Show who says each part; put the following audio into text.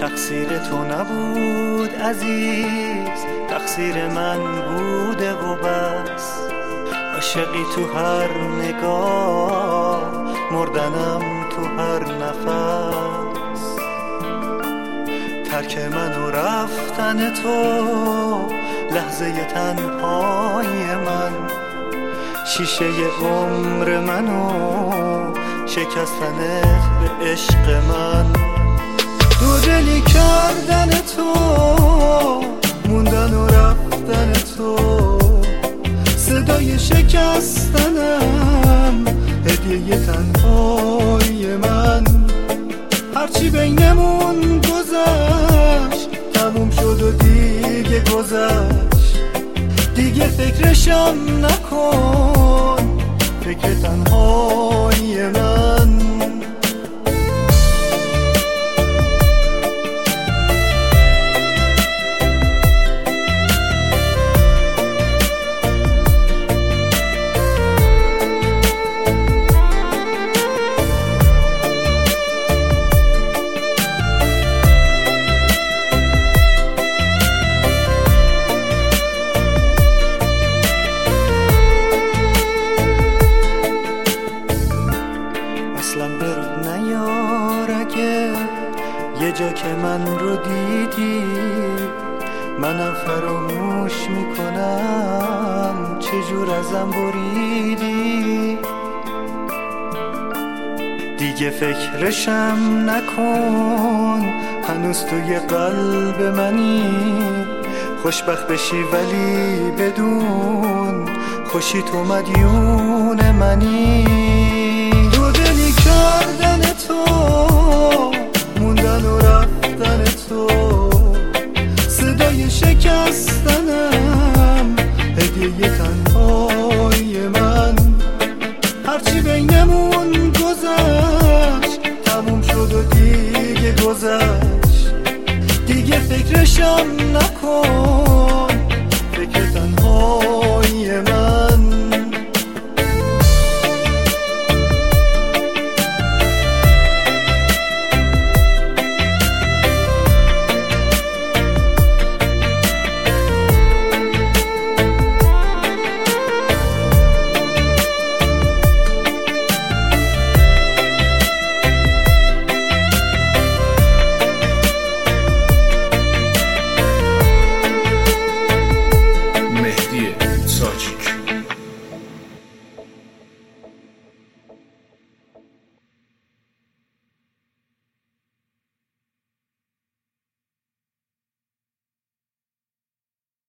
Speaker 1: تقصیر تو نبود عزیز، تقصیر من بوده و بس. عاشقی تو هر نگاه، مردنم تو هر نفس. ترک من و رفتن تو، لحظه تنهای من، شیشه عمر منو شکستنت به عشق من. دودلی کردن تو، موندن و رفتن تو، صدای شکستنم، هدیه تنهای من. هرچی بینمون گذشت تموم شد و دیگه گذشت. دیگه فکرشم نکن، فکر تنهای من. اصلا برد نیار اگه یه جا که من رو دیدی، منم فراموش میکنم چجور ازم بریدی. دیگه فکرشم نکن، هنوز توی قلب منی. خوشبخت بشی ولی بدون خوشی تو مدیون منی. دودلی کردن تو، موندن و رفتن تو، صدای شکستنم، هدیه تنهای من. هرچی بینمون گذشت تموم شد و دیگه گذشت. دیگه فکرشم نکن،